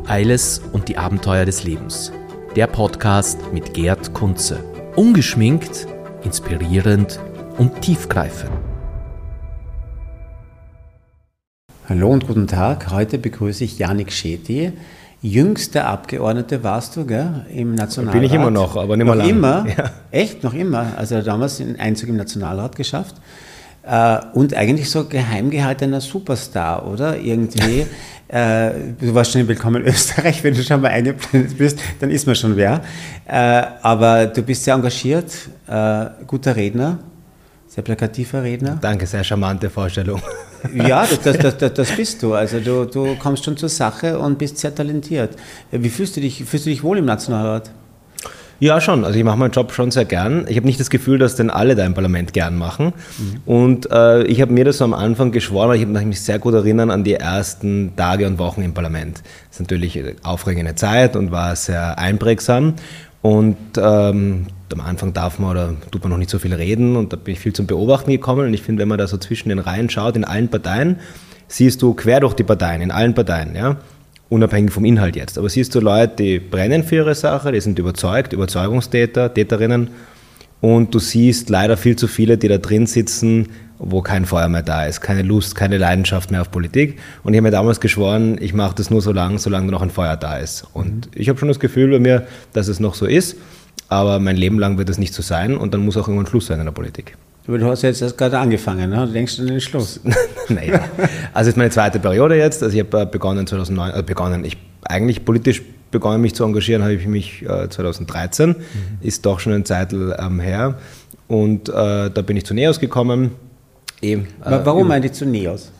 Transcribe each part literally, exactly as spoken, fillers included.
Eiles und die Abenteuer des Lebens. Der Podcast mit Gerd Kunze. Ungeschminkt, inspirierend und tiefgreifend. Hallo und guten Tag. Heute begrüße ich Jánik Shéti. Jüngster Abgeordnete warst du, gell, im Nationalrat. Bin ich immer noch, aber nicht mehr noch lang. Immer? Ja. Echt? Noch immer? Also damals einen Einzug im Nationalrat geschafft. Und eigentlich so geheim gehaltener Superstar, oder? Irgendwie. äh, du warst schon in Willkommen in Österreich, wenn du schon mal eingeblendet bist, dann ist man schon wer. Äh, aber du bist sehr engagiert, äh, guter Redner, sehr plakativer Redner. Danke, sehr charmante Vorstellung. Ja, das, das, das, das bist du. Also du, du kommst schon zur Sache und bist sehr talentiert. Wie fühlst du dich? Fühlst du dich wohl im Nationalrat? Ja, schon. Also ich mache meinen Job schon sehr gern. Ich habe nicht das Gefühl, dass den alle da im Parlament gern machen. Mhm. Und äh, ich habe mir das so am Anfang geschworen, weil ich habe mich sehr gut erinnern an die ersten Tage und Wochen im Parlament. Das ist natürlich eine aufregende Zeit und war sehr einprägsam. Und ähm, am Anfang darf man oder tut man noch nicht so viel reden und da bin ich viel zum Beobachten gekommen. Und ich finde, wenn man da so zwischen den Reihen schaut, in allen Parteien, siehst du quer durch die Parteien, in allen Parteien, ja, unabhängig vom Inhalt jetzt. Aber siehst du Leute, die brennen für ihre Sache, die sind überzeugt, Überzeugungstäter, Täterinnen. Und du siehst leider viel zu viele, die da drin sitzen, wo kein Feuer mehr da ist, keine Lust, keine Leidenschaft mehr auf Politik. Und ich habe mir damals geschworen, ich mache das nur so lange, solange noch ein Feuer da ist. Und mhm. ich habe schon das Gefühl bei mir, dass es noch so ist, aber mein Leben lang wird es nicht so sein und dann muss auch irgendwann Schluss sein in der Politik. Aber du hast jetzt erst gerade angefangen, ne? Du denkst an den Schluss. Naja, also es ist meine zweite Periode jetzt. Also ich habe begonnen zweitausendneun, äh, begonnen, ich eigentlich politisch begonnen mich zu engagieren, habe ich mich äh, zweitausenddreizehn, mhm. ist doch schon eine Zeit ähm, her. Und äh, da bin ich zu NEOS gekommen. E, äh, Warum eigentlich zu NEOS?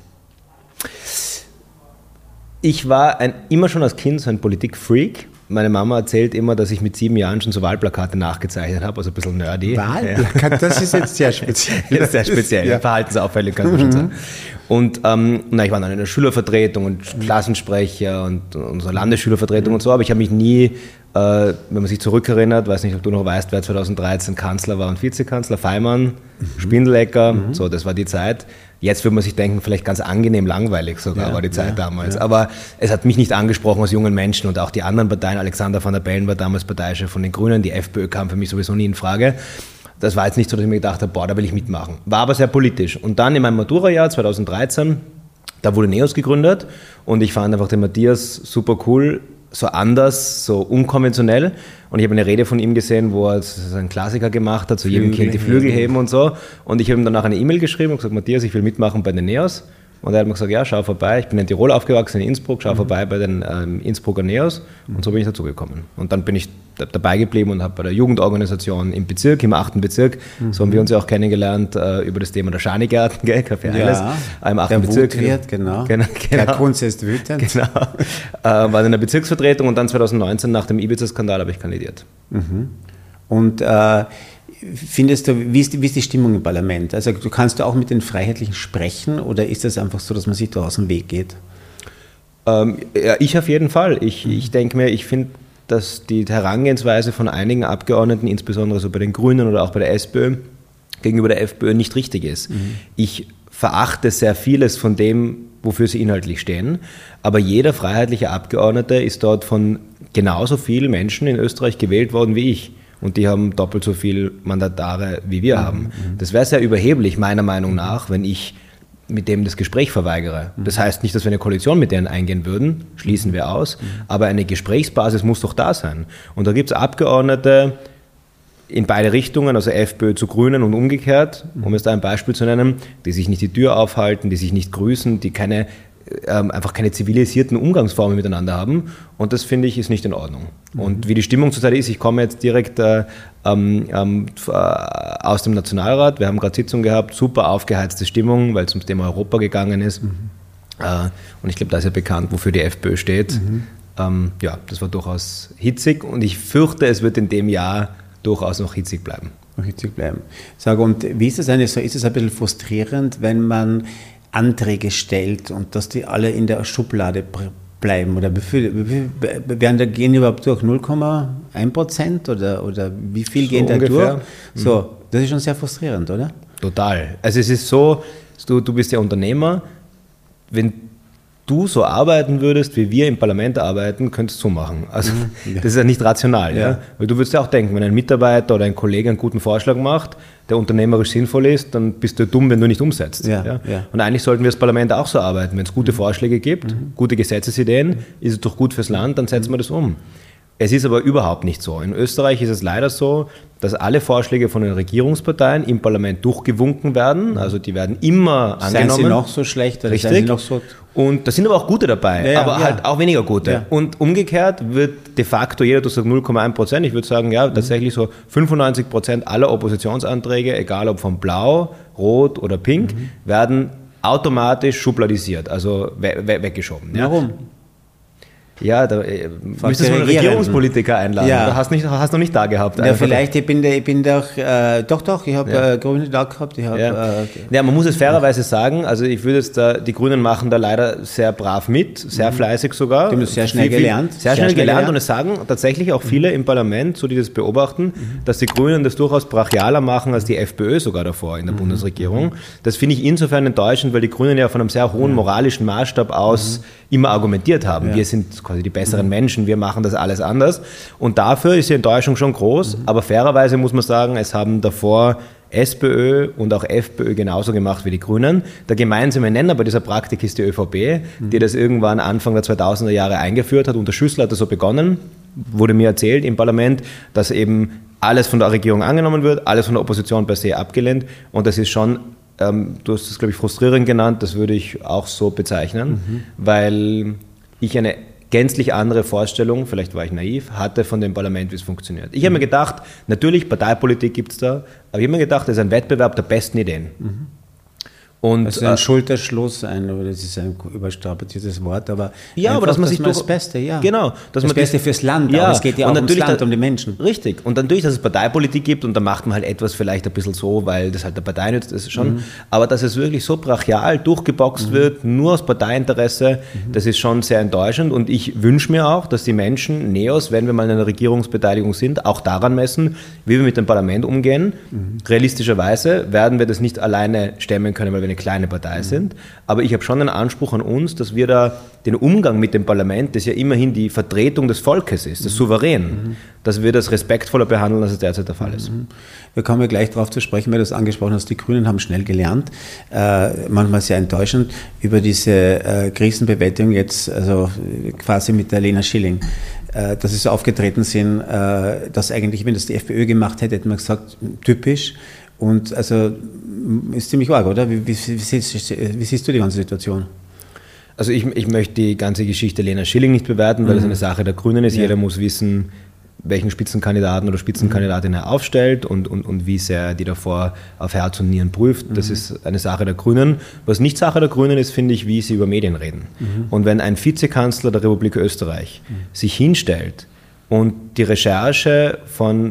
Ich war ein, immer schon als Kind so ein Politikfreak. Meine Mama erzählt immer, dass ich mit sieben Jahren schon so Wahlplakate nachgezeichnet habe, also ein bisschen nerdy. Wahlplakate, das ist jetzt sehr speziell. Das ist sehr speziell, ja. Verhaltensauffällig kann man mhm. schon sagen. Und ähm, na, ich war dann in der Schülervertretung und mhm. Klassensprecher und unsere Landesschülervertretung mhm. und so, aber ich habe mich nie, äh, wenn man sich zurückerinnert, weiß nicht, ob du noch weißt, wer zweitausenddreizehn Kanzler war und Vizekanzler, Feimann, mhm. Spindelecker, mhm. so, das war die Zeit. Jetzt würde man sich denken, vielleicht ganz angenehm langweilig sogar, ja, war die Zeit ja, damals. Ja. Aber es hat mich nicht angesprochen als jungen Menschen und auch die anderen Parteien. Alexander Van der Bellen war damals Parteichef von den Grünen, die FPÖ kam für mich sowieso nie in Frage. Das war jetzt nicht so, dass ich mir gedacht habe, boah, da will ich mitmachen. War aber sehr politisch. Und dann in meinem Matura-Jahr zweitausenddreizehn, da wurde NEOS gegründet und ich fand einfach den Matthias super cool, so anders, so unkonventionell. Und ich habe eine Rede von ihm gesehen, wo er einen Klassiker gemacht hat, zu jedem Kind die Flügel heben und so. Und ich habe ihm danach eine E-Mail geschrieben und gesagt, Matthias, ich will mitmachen bei den NEOS. Und er hat mir gesagt, ja, schau vorbei. Ich bin in Tirol aufgewachsen, in Innsbruck, schau mhm. vorbei bei den ähm, Innsbrucker NEOS. Und so bin ich dazugekommen. Und dann bin ich d- dabei geblieben und habe bei der Jugendorganisation im Bezirk, im achten Bezirk, mhm. so haben wir uns ja auch kennengelernt, äh, über das Thema der Schanigarten, gell, Café Eiles, ja, im achten der Bezirk. Wutwirt, genau. genau, genau. Der Kunze ist wütend. Genau. äh, war in der Bezirksvertretung und dann zweitausendneunzehn nach dem Ibiza-Skandal habe ich kandidiert. Mhm. Und äh, findest du, wie ist, die, wie ist die Stimmung im Parlament? Also du kannst du auch mit den Freiheitlichen sprechen oder ist das einfach so, dass man sich da aus dem Weg geht? Ähm, ja, ich auf jeden Fall. Ich, mhm. ich denke mir, ich finde, dass die Herangehensweise von einigen Abgeordneten, insbesondere so bei den Grünen oder auch bei der SPÖ, gegenüber der FPÖ nicht richtig ist. Mhm. Ich verachte sehr vieles von dem, wofür sie inhaltlich stehen, aber jeder freiheitliche Abgeordnete ist dort von genauso vielen Menschen in Österreich gewählt worden wie ich. Und die haben doppelt so viel Mandatare, wie wir mhm. haben. Das wäre sehr überheblich, meiner Meinung nach, wenn ich mit dem das Gespräch verweigere. Mhm. Das heißt nicht, dass wir eine Koalition mit denen eingehen würden, schließen wir aus, mhm. aber eine Gesprächsbasis muss doch da sein. Und da gibt es Abgeordnete in beide Richtungen, also FPÖ zu Grünen und umgekehrt, um jetzt ein Beispiel zu nennen, die sich nicht die Tür aufhalten, die sich nicht grüßen, die keine Ähm, einfach keine zivilisierten Umgangsformen miteinander haben und das finde ich ist nicht in Ordnung. Mhm. Und wie die Stimmung zurzeit ist, ich komme jetzt direkt äh, ähm, äh, aus dem Nationalrat, wir haben gerade Sitzung gehabt, super aufgeheizte Stimmung, weil es ums Thema Europa gegangen ist mhm. äh, und ich glaube, da ist ja bekannt, wofür die FPÖ steht. Mhm. Ähm, ja, das war durchaus hitzig und ich fürchte, es wird in dem Jahr durchaus noch hitzig bleiben. Noch hitzig bleiben. Sag, und wie ist es eigentlich so, ist es ein bisschen frustrierend, wenn man Anträge stellt und dass die alle in der Schublade bleiben? Oder wie viel, wie viel werden da gehen überhaupt durch? null Komma eins Prozent oder, oder wie viel so gehen da ungefähr durch? So, das ist schon sehr frustrierend, oder? Total. Also es ist so, du, du bist ja Unternehmer, wenn du so arbeiten würdest, wie wir im Parlament arbeiten, könntest du so machen. Also mhm. das ist ja nicht rational. Ja. Ja? Weil du würdest ja auch denken, wenn ein Mitarbeiter oder ein Kollege einen guten Vorschlag macht, der unternehmerisch sinnvoll ist, dann bist du dumm, wenn du nicht umsetzt. Ja, ja? Ja. Und eigentlich sollten wir als Parlament auch so arbeiten. Wenn es gute Vorschläge gibt, mhm. gute Gesetzesideen, ist es doch gut fürs Land, dann setzen wir das um. Es ist aber überhaupt nicht so. In Österreich ist es leider so, dass alle Vorschläge von den Regierungsparteien im Parlament durchgewunken werden. Also die werden immer angenommen. Seien sie noch so schlecht? Oder Richtig. Seien sie noch so und da sind aber auch gute dabei, ja, ja, aber ja. halt auch weniger gute. Ja. Und umgekehrt wird de facto jeder, du sagst null Komma eins Prozent, ich würde sagen, ja, mhm. tatsächlich so fünfundneunzig Prozent aller Oppositionsanträge, egal ob von Blau, Rot oder Pink, mhm. werden automatisch schubladisiert, also we- we- weggeschoben. Ja. Warum? Ja, da äh, müsstest du einen Regierungspolitiker einladen. Ja. Du hast, nicht, hast noch nicht da gehabt. Ja, vielleicht, ich bin, ich bin doch, äh, doch, doch, ich habe ja. äh, Grüne da gehabt. Ich hab, ja. Äh, ja, man muss es fairerweise sagen, also ich würde jetzt da, die Grünen machen da leider sehr brav mit, sehr mhm. fleißig sogar. Die haben das sehr schnell viel, gelernt. Sehr, sehr schnell, schnell gelernt, gelernt und es sagen tatsächlich auch viele mhm. im Parlament, so die das beobachten, mhm. dass die Grünen das durchaus brachialer machen als die FPÖ sogar davor in der mhm. Bundesregierung. Das finde ich insofern enttäuschend, weil die Grünen ja von einem sehr hohen moralischen Maßstab aus mhm. immer argumentiert haben. Ja. Wir sind quasi die besseren mhm. Menschen, wir machen das alles anders. Und dafür ist die Enttäuschung schon groß, mhm. aber fairerweise muss man sagen, es haben davor SPÖ und auch FPÖ genauso gemacht wie die Grünen. Der gemeinsame Nenner bei dieser Praktik ist die ÖVP, mhm. die das irgendwann Anfang der zweitausender Jahre eingeführt hat. Unter Schüssel hat das so begonnen, wurde mir erzählt im Parlament, dass eben alles von der Regierung angenommen wird, alles von der Opposition per se abgelehnt. Und das ist schon, ähm, du hast das, glaube ich, frustrierend genannt, das würde ich auch so bezeichnen, mhm. weil ich eine gänzlich andere Vorstellung, vielleicht war ich naiv, hatte von dem Parlament, wie es funktioniert. Ich habe mir gedacht, natürlich, Parteipolitik gibt es da, aber ich habe mir gedacht, das ist ein Wettbewerb der besten Ideen. Mhm. Und, also ein äh, Schulterschluss, ein, das ist ein überstrapaziertes Wort, aber ja, einfach, aber dass man sich dass man das Beste, ja. Genau, das Beste fürs Land, ja, aber es geht ja auch ums Land, um die Menschen. Richtig, und natürlich, dass es Parteipolitik gibt und da macht man halt etwas vielleicht ein bisschen so, weil das halt der Partei nützt, das ist schon, mhm. aber dass es wirklich so brachial durchgeboxt mhm. wird, nur aus Parteiinteresse, mhm. das ist schon sehr enttäuschend und ich wünsche mir auch, dass die Menschen, Neos, wenn wir mal in einer Regierungsbeteiligung sind, auch daran messen, wie wir mit dem Parlament umgehen. Mhm. Realistischerweise werden wir das nicht alleine stemmen können, weil wir eine kleine Partei sind. Aber ich habe schon einen Anspruch an uns, dass wir da den Umgang mit dem Parlament, das ja immerhin die Vertretung des Volkes ist, des Souverän, mhm. dass wir das respektvoller behandeln, als es derzeit der Fall ist. Wir kommen ja gleich darauf zu sprechen, weil du es angesprochen hast, die Grünen haben schnell gelernt, äh, manchmal sehr enttäuschend, über diese äh, Krisenbewältigung jetzt, also quasi mit der Lena Schilling, äh, dass sie so aufgetreten sind, äh, dass eigentlich, wenn das die FPÖ gemacht hätte, hätte man gesagt, typisch. Und also ist ziemlich arg, oder? Wie, wie, wie, siehst, wie siehst du die ganze Situation? Also ich, ich möchte die ganze Geschichte Lena Schilling nicht bewerten, weil mhm. es eine Sache der Grünen ist. Ja. Jeder muss wissen, welchen Spitzenkandidaten oder Spitzenkandidatin er aufstellt und, und, und wie sehr die davor auf Herz und Nieren prüft. Das mhm. ist eine Sache der Grünen. Was nicht Sache der Grünen ist, finde ich, wie sie über Medien reden. Mhm. Und wenn ein Vizekanzler der Republik Österreich mhm. sich hinstellt und die Recherche von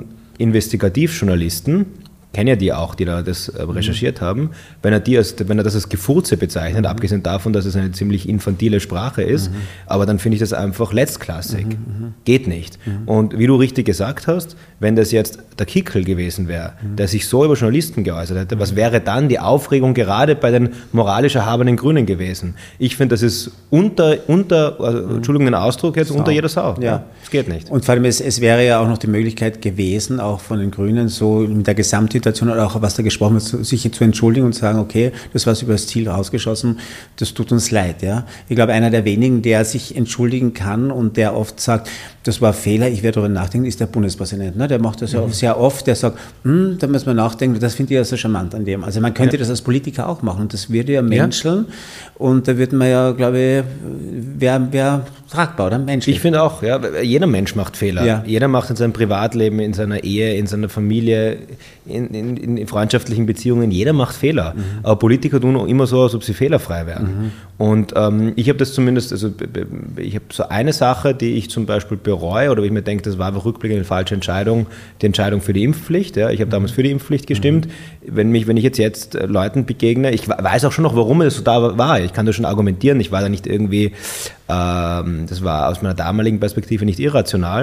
Investigativjournalisten, kenne ja die auch, die da das äh, recherchiert mhm. haben, wenn er, die als, wenn er das als Gefurze bezeichnet, mhm. abgesehen davon, dass es eine ziemlich infantile Sprache ist, mhm. aber dann finde ich das einfach letztklassig. Mhm. Geht nicht. Mhm. Und wie du richtig gesagt hast, wenn das jetzt der Kickl gewesen wäre, mhm. der sich so über Journalisten geäußert hätte, mhm. was wäre dann die Aufregung gerade bei den moralisch erhabenen Grünen gewesen? Ich finde, das ist unter, unter also, mhm. Entschuldigung den Ausdruck jetzt, Sau. unter jeder Sau. Ja. Das geht nicht. Und vor allem, es, es wäre ja auch noch die Möglichkeit gewesen, auch von den Grünen, so in der Gesamtsituation oder auch was da gesprochen wird, sich zu entschuldigen und sagen, okay, das war über das Ziel rausgeschossen, das tut uns leid. Ja? Ich glaube, einer der wenigen, der sich entschuldigen kann und der oft sagt, das war ein Fehler, ich werde darüber nachdenken, ist der Bundespräsident. Ne? Der macht das ja mhm. sehr oft, der sagt, hm, da muss man nachdenken, das finde ich ja so charmant an dem. Also man könnte ja. das als Politiker auch machen und das würde ja menscheln ja. und da würde man ja, glaube ich, wäre wär tragbar, oder? Menschlich. Ich finde auch, ja, jeder Mensch macht Fehler. Ja. Jeder macht in seinem Privatleben, in seiner Ehe, in seiner Familie, in, in, in freundschaftlichen Beziehungen, jeder macht Fehler. Mhm. Aber Politiker tun auch immer so, als ob sie fehlerfrei wären. Mhm. Und ähm, ich habe das zumindest, also ich habe so eine Sache, die ich zum Beispiel bereue, oder wo ich mir denke, das war einfach rückblickend eine falsche Entscheidung, die Entscheidung für die Impfpflicht. Ja. Ich habe mhm. damals für die Impfpflicht gestimmt. Mhm. Wenn, mich, wenn ich jetzt, jetzt Leuten begegne, ich weiß auch schon noch, warum es so da war. Ich kann das schon argumentieren. Ich war da nicht irgendwie, ähm, das war aus meiner damaligen Perspektive nicht irrational.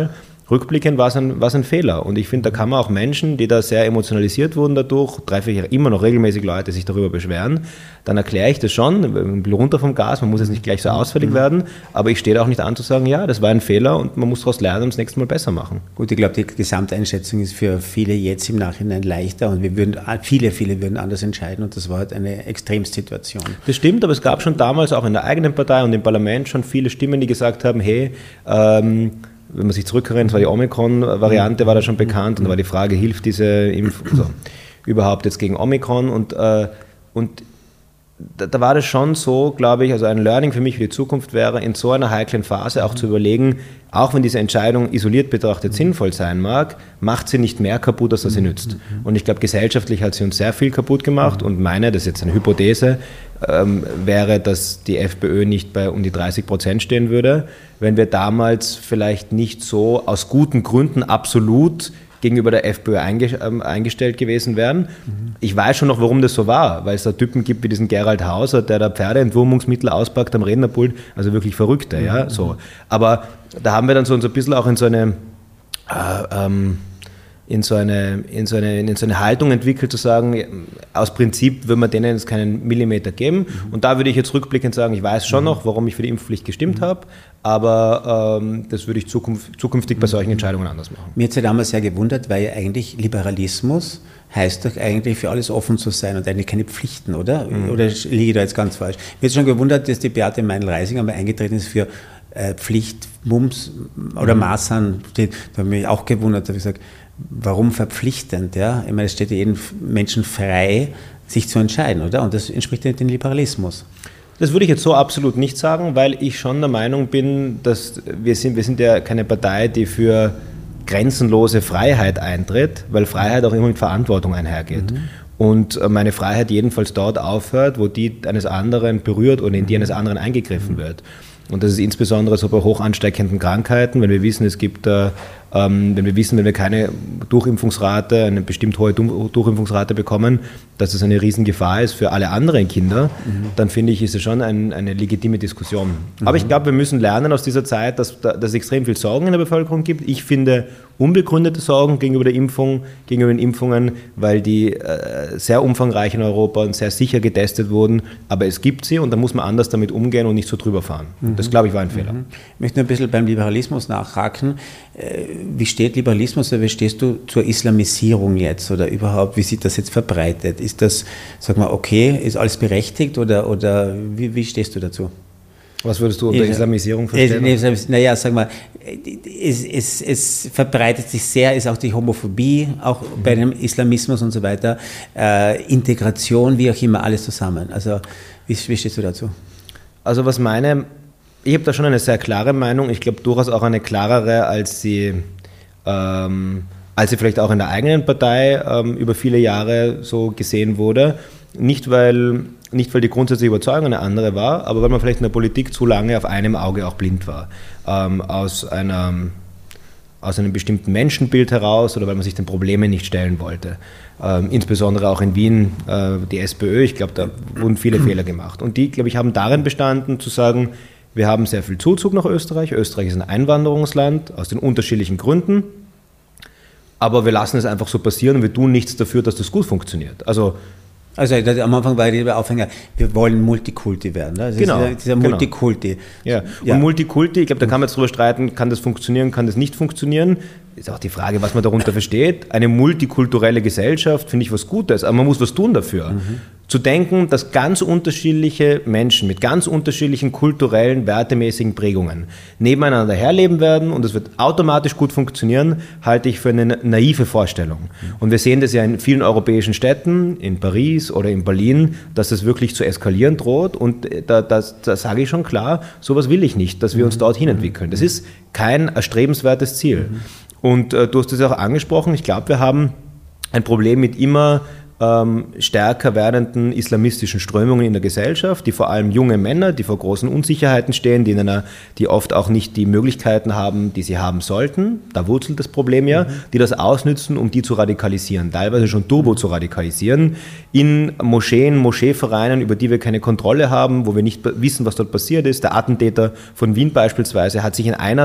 rückblickend war es ein, war es ein Fehler. Und ich finde, da kann man auch Menschen, die da sehr emotionalisiert wurden dadurch, treffe ich immer noch regelmäßig Leute, die sich darüber beschweren, dann erkläre ich das schon, ein bisschen runter vom Gas, man muss jetzt nicht gleich so ausfällig mhm. werden, aber ich stehe da auch nicht an zu sagen, ja, das war ein Fehler und man muss daraus lernen und das nächste Mal besser machen. Gut, ich glaube, die Gesamteinschätzung ist für viele jetzt im Nachhinein leichter und wir würden, viele, viele würden anders entscheiden und das war halt eine Extremsituation. Das stimmt, aber es gab schon damals auch in der eigenen Partei und im Parlament schon viele Stimmen, die gesagt haben, hey, ähm, wenn man sich zurückerinnert, war die Omikron-Variante, war da schon bekannt und da war die Frage, hilft diese Impfung also, überhaupt jetzt gegen Omikron und, äh, und da, da war das schon so, glaube ich, also ein Learning für mich für die Zukunft wäre, in so einer heiklen Phase auch zu überlegen, auch wenn diese Entscheidung isoliert betrachtet sinnvoll sein mag, macht sie nicht mehr kaputt, als dass sie nützt. Und ich glaube, gesellschaftlich hat sie uns sehr viel kaputt gemacht und meine, das ist jetzt eine Hypothese, ähm, wäre, dass die FPÖ nicht bei um die dreißig Prozent stehen würde, wenn wir damals vielleicht nicht so aus guten Gründen absolut gegenüber der FPÖ eingestellt gewesen wären. Mhm. Ich weiß schon noch, warum das so war, weil es da Typen gibt wie diesen Gerald Hauser, der da Pferdeentwurmungsmittel auspackt am Rednerpult, also wirklich Verrückte, mhm. ja, so. Aber da haben wir dann so uns ein bisschen auch in so eine, äh, ähm, in so eine, in so eine, in so eine Haltung entwickelt, zu sagen, aus Prinzip würde man denen jetzt keinen Millimeter geben. Mhm. Und da würde ich jetzt rückblickend sagen, ich weiß schon mhm. noch, warum ich für die Impfpflicht gestimmt mhm. habe, aber ähm, das würde ich zukunft, zukünftig bei solchen Entscheidungen anders machen. Mir hat es ja damals sehr gewundert, weil ja eigentlich Liberalismus heißt doch eigentlich für alles offen zu sein und eigentlich keine Pflichten, oder? Mhm. Oder liege ich da jetzt ganz falsch? Mir hat schon gewundert, dass die Beate Meinl-Reising einmal eingetreten ist für äh, Pflicht, Mums oder mhm. Maßnahmen. Da habe ich mich auch gewundert, da habe ich gesagt, warum verpflichtend? Ja? Ich meine, es steht ja jedem Menschen frei, sich zu entscheiden, oder? Und das entspricht ja dem Liberalismus. Das würde ich jetzt so absolut nicht sagen, weil ich schon der Meinung bin, dass wir sind, wir sind ja keine Partei, die für grenzenlose Freiheit eintritt, weil Freiheit auch immer mit Verantwortung einhergeht. Mhm. Und meine Freiheit jedenfalls dort aufhört, wo die eines anderen berührt oder in die eines anderen eingegriffen wird. Und das ist insbesondere so bei hoch ansteckenden Krankheiten, wenn wir wissen, es gibt, äh, ähm, wenn wir wissen, wenn wir keine Durchimpfungsrate, eine bestimmt hohe Durchimpfungsrate bekommen, dass das eine Riesengefahr ist für alle anderen Kinder, mhm. dann finde ich, ist es schon ein, eine legitime Diskussion. Mhm. Aber ich glaube, wir müssen lernen aus dieser Zeit, dass, dass es extrem viel Sorgen in der Bevölkerung gibt. Ich finde unbegründete Sorgen gegenüber der Impfung, gegenüber den Impfungen, weil die äh, sehr umfangreich in Europa und sehr sicher getestet wurden. Aber es gibt sie und da muss man anders damit umgehen und nicht so drüber fahren. Mhm. Das, glaube ich, war ein Fehler. Mhm. Ich möchte ein bisschen beim Liberalismus nachhaken. Wie steht Liberalismus oder wie stehst du zur Islamisierung jetzt oder überhaupt, wie sieht das jetzt verbreitet? Ist das, sag mal, okay, ist alles berechtigt oder, oder wie, wie stehst du dazu? Was würdest du unter Islamisierung verstehen? Naja, sag mal, es, es, es verbreitet sich sehr, ist auch die Homophobie, auch mhm. bei dem Islamismus und so weiter, äh, Integration, wie auch immer, alles zusammen. Also, wie, wie stehst du dazu? Also, was meine, ich habe da schon eine sehr klare Meinung, ich glaube durchaus auch eine klarere, als sie, ähm, als sie vielleicht auch in der eigenen Partei ähm, über viele Jahre so gesehen wurde. Nicht weil, nicht weil die grundsätzliche Überzeugung eine andere war, aber weil man vielleicht in der Politik zu lange auf einem Auge auch blind war. Ähm, aus, einer, aus einem bestimmten Menschenbild heraus oder weil man sich den Problemen nicht stellen wollte. Ähm, insbesondere auch in Wien äh, die SPÖ, ich glaube, da wurden viele Fehler gemacht. Und die, glaube ich, haben darin bestanden, zu sagen, wir haben sehr viel Zuzug nach Österreich. Österreich ist ein Einwanderungsland aus den unterschiedlichen Gründen. Aber wir lassen es einfach so passieren und wir tun nichts dafür, dass das gut funktioniert. Also, also am Anfang war der Aufhänger, wir wollen Multikulti werden. Ne? Also genau. Dieser, dieser Multikulti. Genau. Ja. Ja. Und Multikulti, ich glaube, da kann man jetzt drüber streiten, kann das funktionieren, kann das nicht funktionieren. Ist auch die Frage, was man darunter versteht. Eine multikulturelle Gesellschaft finde ich was Gutes, aber man muss was tun dafür. Mhm. Zu denken, dass ganz unterschiedliche Menschen mit ganz unterschiedlichen kulturellen, wertemäßigen Prägungen nebeneinander herleben werden und es wird automatisch gut funktionieren, halte ich für eine naive Vorstellung. Und wir sehen das ja in vielen europäischen Städten, in Paris oder in Berlin, dass es wirklich zu eskalieren droht und da, das, da sage ich schon klar, sowas will ich nicht, dass wir uns dorthin entwickeln. Das ist kein erstrebenswertes Ziel. Und äh, du hast es auch angesprochen, ich glaube, wir haben ein Problem mit immer ähm, stärker werdenden islamistischen Strömungen in der Gesellschaft, die vor allem junge Männer, die vor großen Unsicherheiten stehen, die, in einer, die oft auch nicht die Möglichkeiten haben, die sie haben sollten, da wurzelt das Problem ja, mhm. die das ausnützen, um die zu radikalisieren, teilweise schon turbo zu radikalisieren, in Moscheen, Moscheevereinen, über die wir keine Kontrolle haben, wo wir nicht wissen, was dort passiert ist. Der Attentäter von Wien beispielsweise hat sich in einer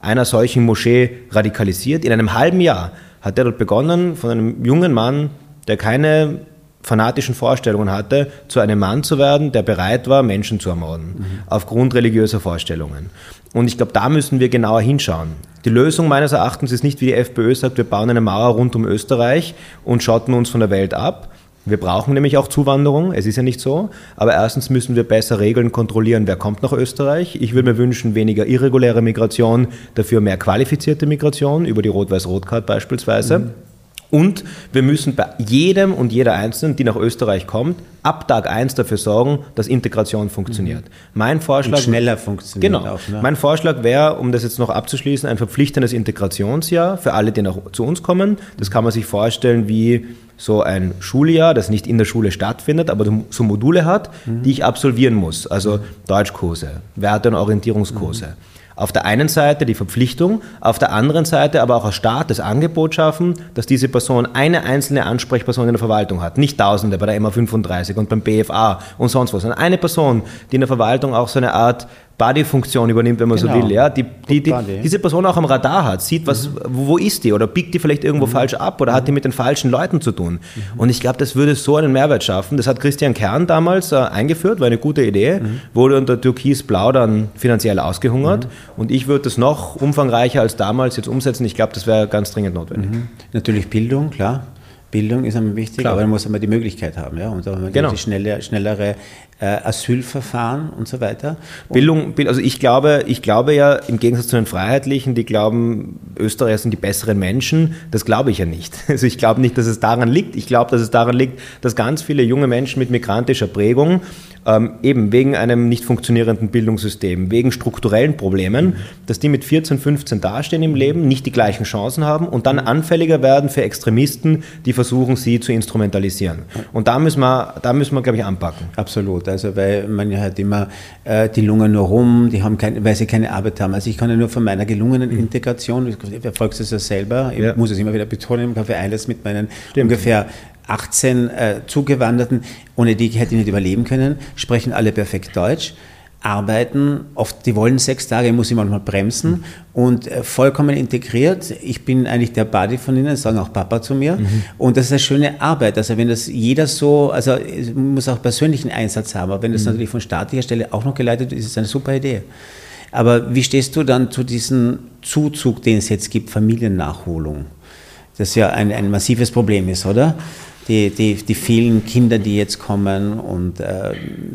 einer solchen Moschee radikalisiert. In einem halben Jahr hat er dort begonnen, von einem jungen Mann, der keine fanatischen Vorstellungen hatte, zu einem Mann zu werden, der bereit war, Menschen zu ermorden, mhm. aufgrund religiöser Vorstellungen. Und ich glaube, da müssen wir genauer hinschauen. Die Lösung meines Erachtens ist nicht, wie die FPÖ sagt, wir bauen eine Mauer rund um Österreich und schotten uns von der Welt ab. Wir brauchen nämlich auch Zuwanderung, es ist ja nicht so, aber erstens müssen wir besser regeln, kontrollieren, wer kommt nach Österreich. Ich würde mir wünschen, weniger irreguläre Migration, dafür mehr qualifizierte Migration, über die Rot-Weiß-Rot-Card beispielsweise. Mhm. Und wir müssen bei jedem und jeder Einzelnen, die nach Österreich kommt, ab Tag eins dafür sorgen, dass Integration funktioniert. Mhm. Mein Vorschlag, und schneller funktioniert genau, auch. Ne? Mein Vorschlag wäre, um das jetzt noch abzuschließen, ein verpflichtendes Integrationsjahr für alle, die nach, zu uns kommen. Das kann man sich vorstellen wie so ein Schuljahr, das nicht in der Schule stattfindet, aber so Module hat, mhm. die ich absolvieren muss. Also Deutschkurse, Werte- und Orientierungskurse. Mhm. Auf der einen Seite die Verpflichtung, auf der anderen Seite aber auch als Staat das Angebot schaffen, dass diese Person eine einzelne Ansprechperson in der Verwaltung hat. Nicht Tausende bei der M A fünfunddreißig und beim B F A und sonst was, sondern eine Person, die in der Verwaltung auch so eine Art Buddy-Funktion übernimmt, wenn man genau. so will. Ja? Die, die, die, diese Person auch am Radar hat, sieht, was, mhm. wo, wo ist die oder biegt die vielleicht irgendwo mhm. falsch ab oder mhm. hat die mit den falschen Leuten zu tun. Mhm. Und ich glaube, das würde so einen Mehrwert schaffen. Das hat Christian Kern damals äh, eingeführt, war eine gute Idee, mhm. wurde unter Türkis-Blau dann finanziell ausgehungert. Mhm. Und ich würde das noch umfangreicher als damals jetzt umsetzen. Ich glaube, das wäre ganz dringend notwendig. Mhm. Natürlich Bildung, klar. Bildung ist einmal wichtig, Klar. aber man muss einmal die Möglichkeit haben. Ja? Und dann genau. die schnelle, schnellere äh, Asylverfahren und so weiter. Und Bildung, also ich glaube, ich glaube ja, im Gegensatz zu den Freiheitlichen, die glauben, Österreicher sind die besseren Menschen, das glaube ich ja nicht. Also ich glaube nicht, dass es daran liegt. Ich glaube, dass es daran liegt, dass ganz viele junge Menschen mit migrantischer Prägung ähm, eben wegen einem nicht funktionierenden Bildungssystem, wegen strukturellen Problemen, mhm. dass die mit vierzehn, fünfzehn dastehen im Leben, nicht die gleichen Chancen haben und dann anfälliger werden für Extremisten, die versuchen, sie zu instrumentalisieren. Und da müssen wir, da müssen wir, glaube ich, anpacken. Absolut. Also, weil man ja halt immer, äh, die lungern nur rum, die haben kein, weil sie keine Arbeit haben. Also, ich kann ja nur von meiner gelungenen mhm. Integration, ich verfolge es ja selber, ich ja. muss es immer wieder betonen, im Café Eilers mit meinen Stimmt. ungefähr achtzehn äh, Zugewanderten, ohne die hätte ich nicht überleben können, sprechen alle perfekt Deutsch. Arbeiten, oft, die wollen sechs Tage, ich muss ich manchmal bremsen mhm. und äh, vollkommen integriert. Ich bin eigentlich der Buddy von ihnen, sagen auch Papa zu mir. Mhm. Und das ist eine schöne Arbeit. Also wenn das jeder so, also es muss auch persönlichen Einsatz haben, aber wenn das mhm. natürlich von staatlicher Stelle auch noch geleitet wird, ist es eine super Idee. Aber wie stehst du dann zu diesem Zuzug, den es jetzt gibt, Familiennachholung? Das ja ein, ein massives Problem ist, oder? Die, die, die vielen Kinder, die jetzt kommen und äh,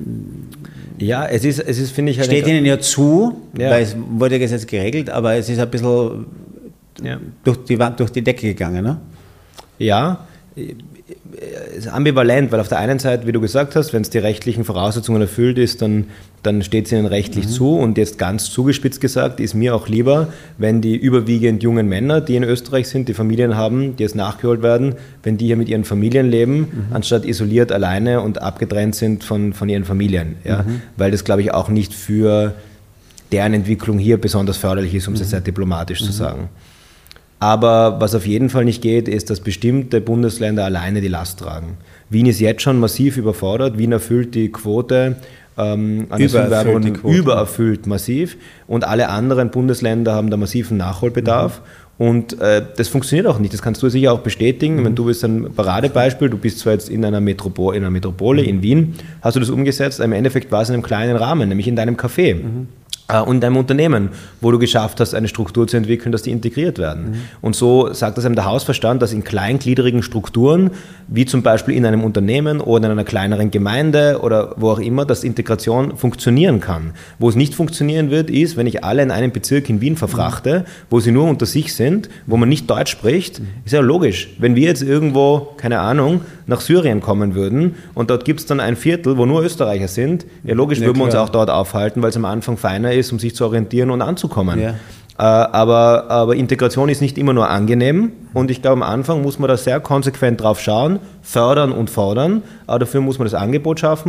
ja, es ist, es ist, finde ich, halt steht ihnen ja zu, ja. weil es wurde ja jetzt geregelt, aber es ist ein bisschen ja. durch, die, durch die Decke gegangen, ne? Ja, es ist ambivalent, weil auf der einen Seite, wie du gesagt hast, wenn es die rechtlichen Voraussetzungen erfüllt ist, dann, dann steht es ihnen rechtlich mhm. zu und jetzt ganz zugespitzt gesagt, ist mir auch lieber, wenn die überwiegend jungen Männer, die in Österreich sind, die Familien haben, die jetzt nachgeholt werden, wenn die hier mit ihren Familien leben, mhm. anstatt isoliert alleine und abgetrennt sind von, von ihren Familien. Ja? Mhm. Weil das, glaube ich, auch nicht für deren Entwicklung hier besonders förderlich ist, um es mhm. sehr diplomatisch mhm. zu sagen. Aber was auf jeden Fall nicht geht, ist, dass bestimmte Bundesländer alleine die Last tragen. Wien ist jetzt schon massiv überfordert. Wien erfüllt die Quote ähm, an übererfüllt, die Quote. übererfüllt massiv. Und alle anderen Bundesländer haben da massiven Nachholbedarf. Mhm. Und äh, das funktioniert auch nicht. Das kannst du sicher auch bestätigen. Mhm. Wenn du bist ein Paradebeispiel, du bist zwar jetzt in einer, Metropo- in einer Metropole mhm. in Wien, hast du das umgesetzt, im Endeffekt war es in einem kleinen Rahmen, nämlich in deinem Café. Mhm. Und einem Unternehmen, wo du geschafft hast, eine Struktur zu entwickeln, dass die integriert werden. Mhm. Und so sagt das einem der Hausverstand, dass in kleingliedrigen Strukturen, wie zum Beispiel in einem Unternehmen oder in einer kleineren Gemeinde oder wo auch immer, dass Integration funktionieren kann. Wo es nicht funktionieren wird, ist, wenn ich alle in einen Bezirk in Wien verfrachte, mhm. wo sie nur unter sich sind, wo man nicht Deutsch spricht, mhm. ist ja logisch. Wenn wir jetzt irgendwo, keine Ahnung, nach Syrien kommen würden und dort gibt es dann ein Viertel, wo nur Österreicher sind, ja logisch ja, würden wir uns auch dort aufhalten, weil es am Anfang feiner ist, um sich zu orientieren und anzukommen. Ja. Äh, aber, aber Integration ist nicht immer nur angenehm und ich glaube, am Anfang muss man da sehr konsequent drauf schauen, fördern und fordern, aber dafür muss man das Angebot schaffen und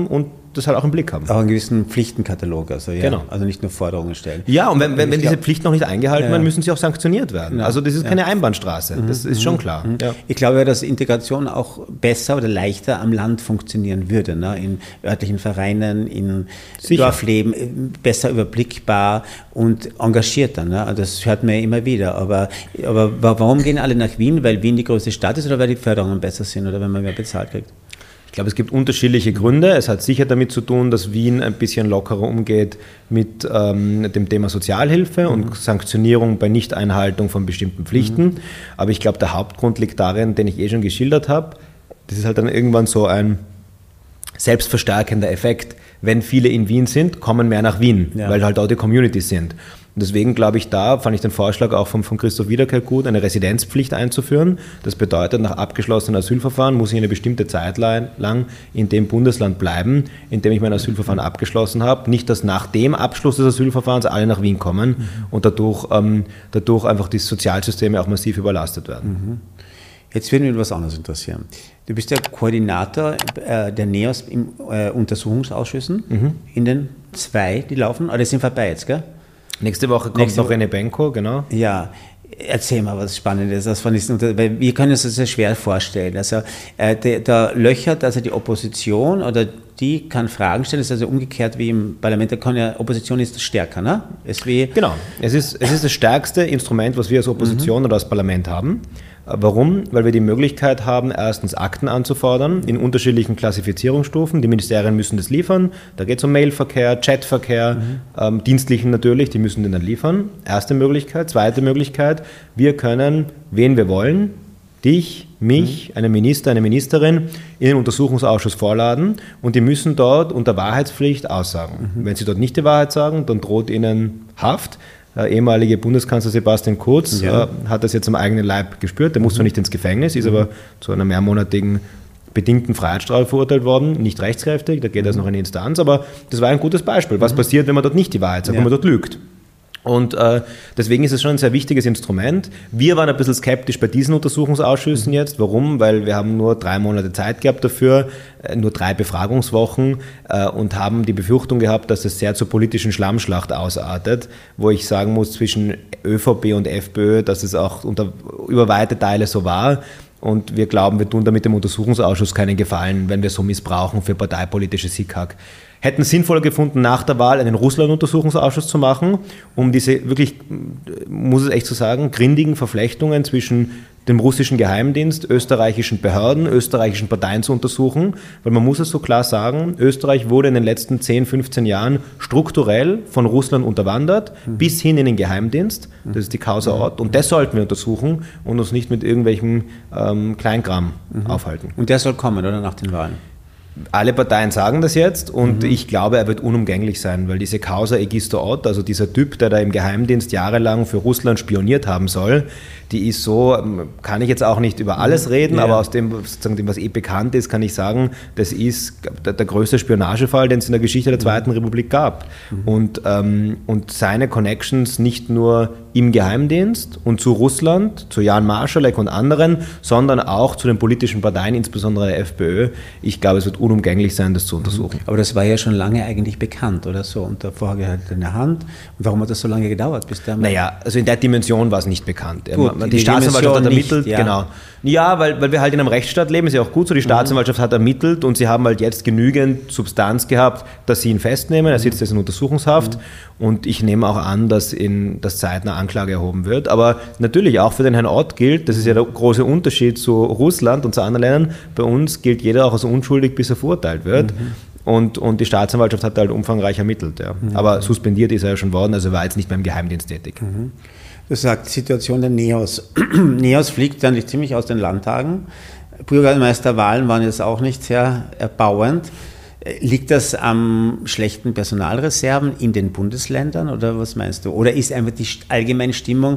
das halt auch im Blick haben. Auch einen gewissen Pflichtenkatalog, also ja, genau. Also nicht nur Forderungen stellen. Ja, und wenn, wenn, wenn diese Pflichten noch nicht eingehalten ja. werden, müssen sie auch sanktioniert werden. Ja. Also das ist ja. keine Einbahnstraße, mhm. das ist schon klar. Mhm. Ja. Ich glaube ja, dass Integration auch besser oder leichter am Land funktionieren würde, ne? In örtlichen Vereinen, in Sicher. Dorfleben, besser überblickbar und engagierter. Ne? Das hört man ja immer wieder. Aber, aber warum gehen alle nach Wien? Weil Wien die größte Stadt ist oder weil die Förderungen besser sind oder wenn man mehr bezahlt kriegt? Ich glaube, es gibt unterschiedliche Gründe. Es hat sicher damit zu tun, dass Wien ein bisschen lockerer umgeht mit ähm, dem Thema Sozialhilfe mhm. und Sanktionierung bei Nichteinhaltung von bestimmten Pflichten. Mhm. Aber ich glaube, der Hauptgrund liegt darin, den ich eh schon geschildert habe. Das ist halt dann irgendwann so ein selbstverstärkender Effekt. Wenn viele in Wien sind, kommen mehr nach Wien, ja. weil halt auch die Communities sind. Und deswegen glaube ich, da fand ich den Vorschlag auch von, von Christoph Wiederkehr gut, eine Residenzpflicht einzuführen. Das bedeutet, nach abgeschlossenen Asylverfahren muss ich eine bestimmte Zeit lang in dem Bundesland bleiben, in dem ich mein Asylverfahren abgeschlossen habe. Nicht, dass nach dem Abschluss des Asylverfahrens alle nach Wien kommen mhm. und dadurch, ähm, dadurch einfach die Sozialsysteme auch massiv überlastet werden. Mhm. Jetzt würde mich etwas anderes interessieren. Du bist der Koordinator äh, der NEOS im äh, Untersuchungsausschüssen, mhm. in den zwei, die laufen, aber die sind vorbei jetzt, gell? Nächste Woche kommt Nächste noch René Benko, genau. Ja, erzähl mal was Spannendes. Das von diesen, weil wir können uns das sehr schwer vorstellen. Also äh, da löchert also die Opposition oder die kann Fragen stellen. Das ist also umgekehrt wie im Parlament. Da kann ja, Opposition ist stärker, ne? Ist wie genau, es ist, es ist das stärkste Instrument, was wir als Opposition mhm. oder als Parlament haben. Warum? Weil wir die Möglichkeit haben, erstens Akten anzufordern in unterschiedlichen Klassifizierungsstufen. Die Ministerien müssen das liefern. Da geht es um Mailverkehr, Chatverkehr, mhm. ähm, Dienstlichen natürlich, die müssen den dann liefern. Erste Möglichkeit. Zweite Möglichkeit, wir können, wen wir wollen, dich, mich, mhm. einen Minister, eine Ministerin in den Untersuchungsausschuss vorladen und die müssen dort unter Wahrheitspflicht aussagen. Mhm. Wenn sie dort nicht die Wahrheit sagen, dann droht ihnen Haft. Der ehemalige Bundeskanzler Sebastian Kurz ja. äh, hat das jetzt am eigenen Leib gespürt. Der muss zwar nicht ins Gefängnis, ist mhm. aber zu einer mehrmonatigen bedingten Freiheitsstrafe verurteilt worden, nicht rechtskräftig, da geht das mhm. noch in die Instanz, aber das war ein gutes Beispiel. Was mhm. passiert, wenn man dort nicht die Wahrheit sagt, ja. wenn man dort lügt? Und äh, deswegen ist es schon ein sehr wichtiges Instrument. Wir waren ein bisschen skeptisch bei diesen Untersuchungsausschüssen jetzt. Warum? Weil wir haben nur drei Monate Zeit gehabt dafür, äh, nur drei Befragungswochen äh, und haben die Befürchtung gehabt, dass es sehr zur politischen Schlammschlacht ausartet, wo ich sagen muss, zwischen ÖVP und FPÖ, dass es auch unter, über weite Teile so war. Und wir glauben, wir tun damit dem Untersuchungsausschuss keinen Gefallen, wenn wir so missbrauchen für parteipolitisches Hickhack. Hätten sinnvoller gefunden, nach der Wahl einen Russland-Untersuchungsausschuss zu machen, um diese wirklich, muss es echt so sagen, grindigen Verflechtungen zwischen dem russischen Geheimdienst, österreichischen Behörden, österreichischen Parteien zu untersuchen. Weil man muss es so klar sagen, Österreich wurde in den letzten zehn, fünfzehn Jahren strukturell von Russland unterwandert, mhm. bis hin in den Geheimdienst. Das ist die Causa Ott. Und das sollten wir untersuchen und uns nicht mit irgendwelchem ähm, Kleinkram mhm. aufhalten. Und der soll kommen, oder, nach den Wahlen? Alle Parteien sagen das jetzt und mhm. ich glaube, er wird unumgänglich sein, weil diese Causa Egisto Ott, also dieser Typ, der da im Geheimdienst jahrelang für Russland spioniert haben soll, die ist so, kann ich jetzt auch nicht über alles reden, ja. aber aus dem, sozusagen dem, was eh bekannt ist, kann ich sagen, das ist der, der größte Spionagefall, den es in der Geschichte der Zweiten mhm. Republik gab. Mhm. Und, ähm, und seine Connections nicht nur im Geheimdienst und zu Russland, zu Jan Marschalek und anderen, sondern auch zu den politischen Parteien, insbesondere der FPÖ. Ich glaube, es wird unumgänglich sein, das zu untersuchen. Aber das war ja schon lange eigentlich bekannt, oder so, unter vorgehaltener in der Hand. Und warum hat das so lange gedauert? Bis der naja, also in der Dimension war es nicht bekannt. Gut, die, die Staatsanwaltschaft hat ermittelt, nicht, ja. genau. Ja, weil, weil wir halt in einem Rechtsstaat leben, ist ja auch gut so, die Staatsanwaltschaft mhm. hat ermittelt und sie haben halt jetzt genügend Substanz gehabt, dass sie ihn festnehmen, er sitzt jetzt in Untersuchungshaft mhm. und ich nehme auch an, dass in das zeitnah Anklage erhoben wird, aber natürlich auch für den Herrn Ott gilt, das ist ja der große Unterschied zu Russland und zu anderen Ländern, bei uns gilt jeder auch als unschuldig, bis er verurteilt wird. Mhm. Und, und die Staatsanwaltschaft hat halt umfangreich ermittelt. Ja. Mhm. Aber suspendiert ist er ja schon worden, also war jetzt nicht mehr im Geheimdienst tätig. Mhm. Du sagst, Situation der NEOS. NEOS fliegt dann ziemlich aus den Landtagen. Bürgermeisterwahlen waren jetzt auch nicht sehr erbauend. Liegt das am schlechten Personalreserven in den Bundesländern oder was meinst du? Oder ist einfach die allgemeine Stimmung,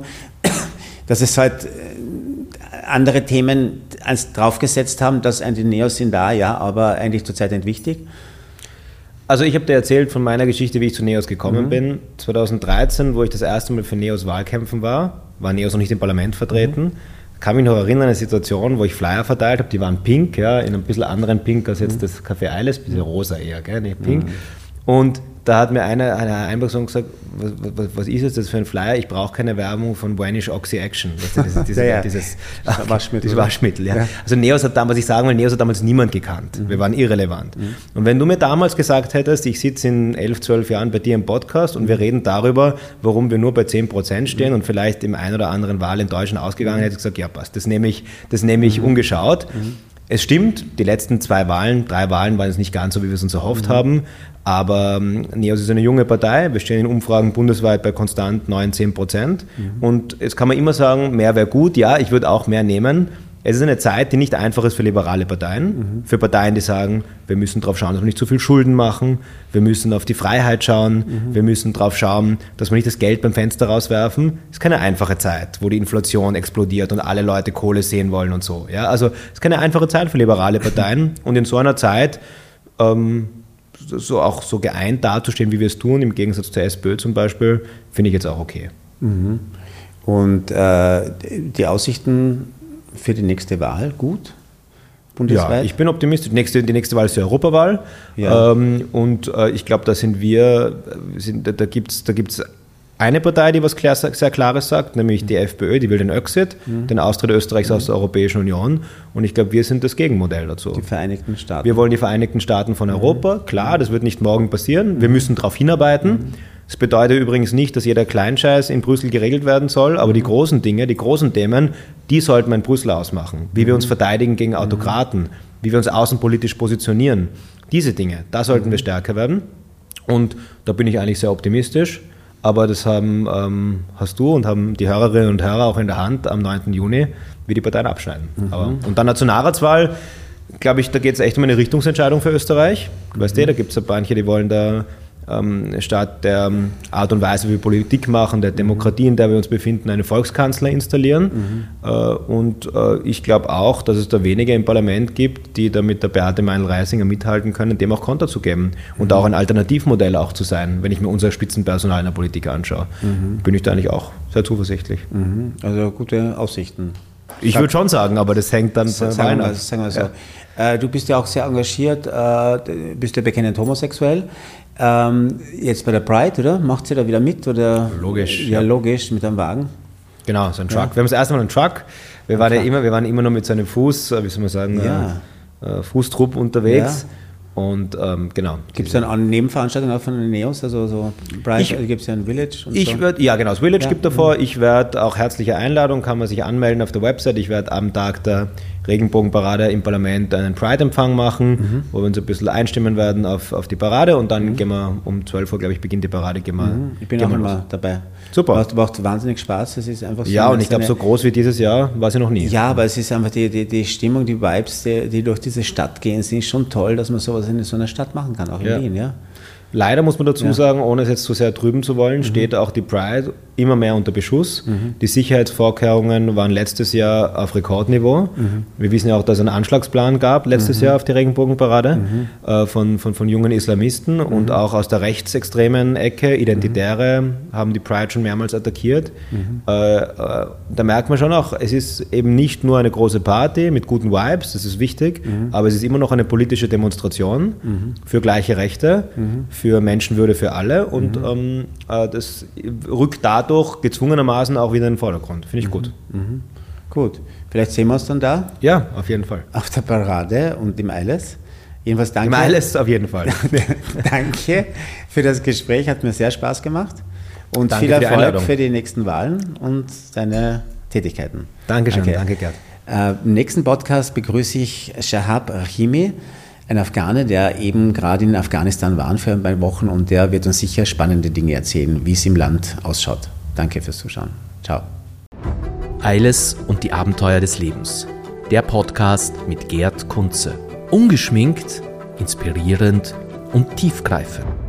dass es halt andere Themen als draufgesetzt haben, dass die NEOS sind da, ja, aber eigentlich zurzeit nicht wichtig? Also ich habe dir erzählt von meiner Geschichte, wie ich zu NEOS gekommen mhm. bin. zwanzig dreizehn, wo ich das erste Mal für NEOS Wahlkämpfen war, war NEOS noch nicht im Parlament vertreten, mhm. kann mich noch erinnern an eine Situation, wo ich Flyer verteilt habe, die waren pink, ja, in einem bisschen anderen Pink als jetzt mhm. das Café Eiles, ein bisschen rosa eher, gell, nicht pink. Mhm. Und da hat mir eine, eine Einperson gesagt, was, was, was ist jetzt das für ein Flyer? Ich brauche keine Werbung von Vanish Oxy Action. Das ist dieses, ja, ja. dieses ach, Waschmittel. Dieses Waschmittel ja. Ja. Also Neos hat damals, was ich sagen will, Neos hat damals niemand gekannt. Mhm. Wir waren irrelevant. Mhm. Und wenn du mir damals gesagt hättest, ich sitze in elf, zwölf Jahren bei dir im Podcast und wir reden darüber, warum wir nur bei zehn Prozent stehen mhm. und vielleicht im ein oder anderen Wahl in Deutschland ausgegangen, hätte ich gesagt, ja passt, das nehme ich, das nehme ich mhm. ungeschaut. Mhm. Es stimmt, die letzten zwei Wahlen, drei Wahlen waren es nicht ganz so, wie wir es uns erhofft mhm. haben, aber ähm, Neos ist eine junge Partei, wir stehen in Umfragen bundesweit bei konstant neun, zehn Prozent mhm. und jetzt kann man immer sagen, mehr wäre gut, ja, ich würde auch mehr nehmen. Es ist eine Zeit, die nicht einfach ist für liberale Parteien, mhm. für Parteien, die sagen, wir müssen darauf schauen, dass wir nicht zu viel Schulden machen, wir müssen auf die Freiheit schauen, mhm. wir müssen darauf schauen, dass wir nicht das Geld beim Fenster rauswerfen. Es ist keine einfache Zeit, wo die Inflation explodiert und alle Leute Kohle sehen wollen und so. Ja? Also es ist keine einfache Zeit für liberale Parteien und in so einer Zeit ähm, so auch so geeint dazustehen, wie wir es tun, im Gegensatz zur SPÖ zum Beispiel, finde ich jetzt auch okay. Mhm. Und äh, die Aussichten für die nächste Wahl gut? Bundesweit? Ja, ich bin optimistisch. Die nächste, die nächste Wahl ist die Europawahl. Ja. Ähm, und äh, ich glaube, da sind wir, sind, da, da gibt es da gibt's eine Partei, die was klar, sehr Klares sagt, nämlich die FPÖ, die will den Öxit, mhm. den Austritt Österreichs mhm. aus der Europäischen Union. Und ich glaube, wir sind das Gegenmodell dazu. Die Vereinigten Staaten. Wir wollen die Vereinigten Staaten von Europa. Mhm. Klar, das wird nicht morgen passieren. Wir müssen darauf hinarbeiten. Mhm. Das bedeutet übrigens nicht, dass jeder Kleinscheiß in Brüssel geregelt werden soll, aber die großen Dinge, die großen Themen, die sollten wir in Brüssel ausmachen. Wie wir uns verteidigen gegen Autokraten, wie wir uns außenpolitisch positionieren. Diese Dinge, da sollten wir stärker werden. Und da bin ich eigentlich sehr optimistisch. Aber das haben, ähm, hast du und haben die Hörerinnen und Hörer auch in der Hand am neunten Juni, wie die Parteien abschneiden. Mhm. Aber, und dann Nationalratswahl, glaube ich, da geht es echt um eine Richtungsentscheidung für Österreich. Du weißt eh, da gibt es ein manche, die wollen da ähm, statt der ähm, Art und Weise, wie wir Politik machen, der Demokratie, in der wir uns befinden, einen Volkskanzler installieren. Mhm. Äh, und äh, ich glaube auch, dass es da wenige im Parlament gibt, die da mit der Beate Meinl-Reisinger mithalten können, dem auch Konter zu geben und mhm. auch ein Alternativmodell auch zu sein. Wenn ich mir unser Spitzenpersonal in der Politik anschaue, mhm. bin ich da eigentlich auch sehr zuversichtlich. Mhm. Also gute Aussichten. Ich würde schon sagen, aber das hängt dann von sagen wir, sagen wir so. Ja. Äh, du bist ja auch sehr engagiert, äh, bist ja bekennend homosexuell. Ähm, jetzt bei der Pride, oder? Macht sie da wieder mit? Oder? Logisch. Ja, ja, logisch, mit einem Wagen. Genau, so ein Truck. Ja. Wir haben das erste Mal einen Truck. Wir, ein waren Truck. Ja immer, wir waren immer nur mit so einem Fuß, wie soll man sagen, ja. äh, Fußtrupp unterwegs. Ja. Und ähm, genau. Gibt es dann Nebenveranstaltungen auch von den Neos? Also so Pride, gibt es ja ein Village und ich so? Werd, ja, genau, das Village ja. gibt davor. Ich werde auch herzliche Einladung, kann man sich anmelden auf der Website. Ich werde am Tag der Regenbogenparade im Parlament einen Pride-Empfang machen, mhm. wo wir uns ein bisschen einstimmen werden auf, auf die Parade und dann mhm. gehen wir um zwölf Uhr, glaube ich, beginnt die Parade. Gehen wir, mhm. Ich bin auch immer dabei. Super. Macht, macht wahnsinnig Spaß. Es ist einfach so ja, und ich glaube, so groß wie dieses Jahr war sie noch nie. Ja, aber es ist einfach die, die, die Stimmung, die Vibes, die, die durch diese Stadt gehen, sind schon toll, dass man sowas in so einer Stadt machen kann, auch in ja. Wien. Ja. Leider muss man dazu ja. sagen, ohne es jetzt zu sehr trüben zu wollen, mhm. steht auch die Pride immer mehr unter Beschuss. Mhm. Die Sicherheitsvorkehrungen waren letztes Jahr auf Rekordniveau. Mhm. Wir wissen ja auch, dass es einen Anschlagsplan gab letztes mhm. Jahr auf die Regenbogenparade mhm. äh, von, von, von jungen Islamisten mhm. und auch aus der rechtsextremen Ecke, Identitäre, mhm. haben die Pride schon mehrmals attackiert. Mhm. Äh, äh, da merkt man schon auch, es ist eben nicht nur eine große Party mit guten Vibes, das ist wichtig, mhm. aber es ist immer noch eine politische Demonstration mhm. für gleiche Rechte, mhm. für Menschenwürde für alle und mhm. ähm, äh, das rückt dadurch gezwungenermaßen auch wieder in den Vordergrund. Finde ich mhm. gut. Mhm. Gut. Vielleicht sehen wir uns dann da? Ja, auf jeden Fall. Auf der Parade und im Eiles. Jedenfalls danke. Im Eiles auf jeden Fall. Danke für das Gespräch, hat mir sehr Spaß gemacht und danke viel Erfolg für die, für die nächsten Wahlen und deine Tätigkeiten. Dankeschön, danke, danke Gerd. Äh, Im nächsten Podcast begrüße ich Shahab Rahimi, ein Afghane, der eben gerade in Afghanistan war für ein paar Wochen und der wird uns sicher spannende Dinge erzählen, wie es im Land ausschaut. Danke fürs Zuschauen. Ciao. Eiles und die Abenteuer des Lebens. Der Podcast mit Gerd Kunze. Ungeschminkt, inspirierend und tiefgreifend.